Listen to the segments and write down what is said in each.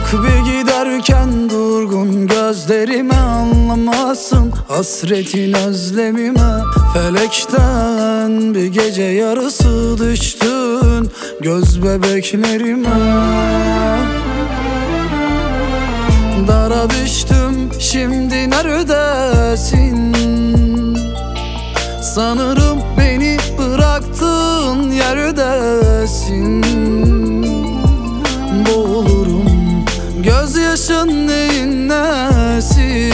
Bak bir giderken durgun gözlerime, anlamazsın hasretin özlemime. Felekten bir gece yarısı düştün göz bebeklerime. Dara düştüm, şimdi neredesin? Sanırım beni bıraktığın yerdesin. Boğulurum, gözyaşın neyin nesi?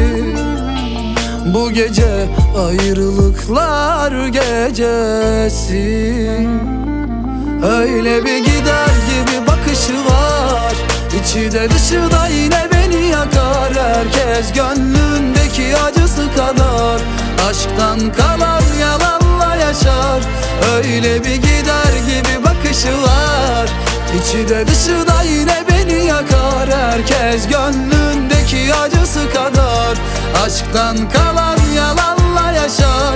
Bu gece ayrılıklar gecesi. Öyle bir gider gibi bakışı var, İçi de dışı da yine beni yakar. Herkes gönlündeki acısı kadar aşktan kalan yalanla yaşar. Öyle bir gider gibi bakışı var, İçi de dışı da yine beni yakar. Herkes gönlündeki acısı kadar aşktan kalan yalanla yaşar.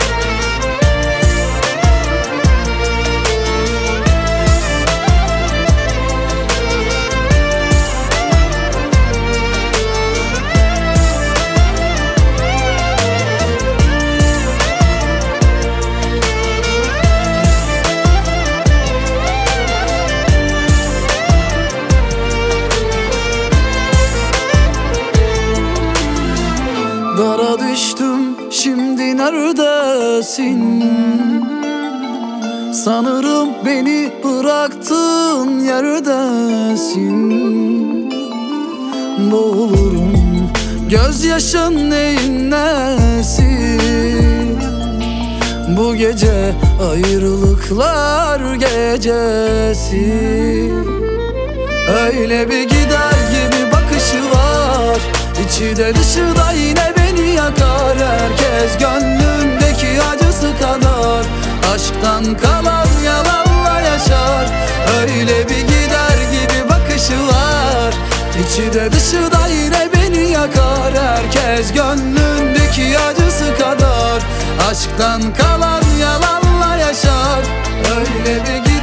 Dara düştüm, şimdi neredesin? Sanırım beni bıraktığın yerdesin. Boğulurum, gözyaşın neyin nesi? Bu gece ayrılıklar gecesi. Öyle bir gider gibi bakışı var, İçi de dışı da yine beni yakar. Herkes gönlündeki acısı kadar aşktan kalan yalanla yaşar. Öyle bir gider gibi bakışı var, İçi de dışı da yine beni yakar. Herkes gönlündeki acısı kadar aşktan kalan yalanla yaşar. Öyle bir